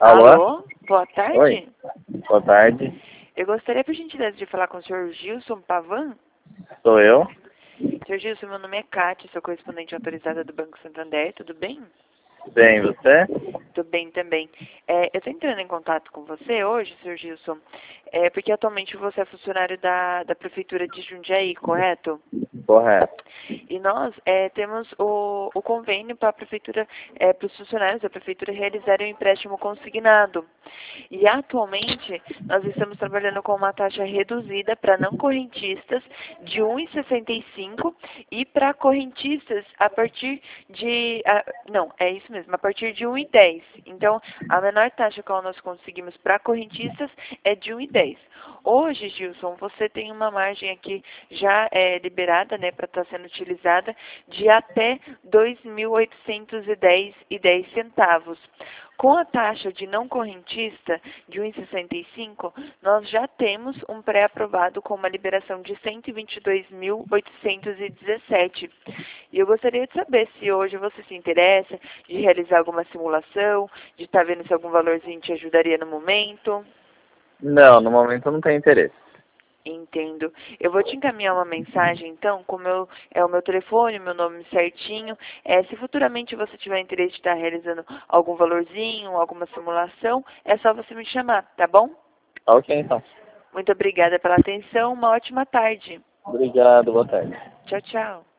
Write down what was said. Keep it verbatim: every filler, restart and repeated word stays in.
Alô? Alô? Boa tarde. Oi. Boa tarde. Eu gostaria, por gentileza, de falar com o senhor Gilson Pavan. Sou eu. senhor Gilson, meu nome é Kátia, sou correspondente autorizada do Banco Santander, tudo bem? Bem, você? Tudo bem também. É, eu estou entrando em contato com você hoje, senhor Gilson, é, porque atualmente você é funcionário da, da Prefeitura de Jundiaí, correto? Correto. E nós é, temos o, o convênio para a Prefeitura, é, para os funcionários da Prefeitura realizarem um empréstimo consignado. E atualmente nós estamos trabalhando com uma taxa reduzida para não correntistas de um vírgula sessenta e cinco e para correntistas a partir de... A, não, é isso mesmo, a partir de um vírgula dez. Então, a menor taxa que nós conseguimos para correntistas é de um vírgula dez. Hoje, Gilson, você tem uma margem aqui já é, liberada, né, para estar sendo utilizada, de até dois mil oitocentos e dez e dez centavos. Com a taxa de não correntista de um vírgula sessenta e cinco, nós já temos um pré-aprovado com uma liberação de cento e vinte e dois mil oitocentos e dezessete. E eu gostaria de saber se hoje você se interessa de realizar alguma simulação, de estar vendo se algum valorzinho te ajudaria no momento. Não, no momento eu não tenho interesse. Entendo. Eu vou te encaminhar uma mensagem, então, com o meu, é o meu telefone, meu nome certinho. É, se futuramente você tiver interesse de estar realizando algum valorzinho, alguma simulação, é só você me chamar, tá bom? Ok, então. Muito obrigada pela atenção, uma ótima tarde. Obrigado, boa tarde. Tchau, tchau.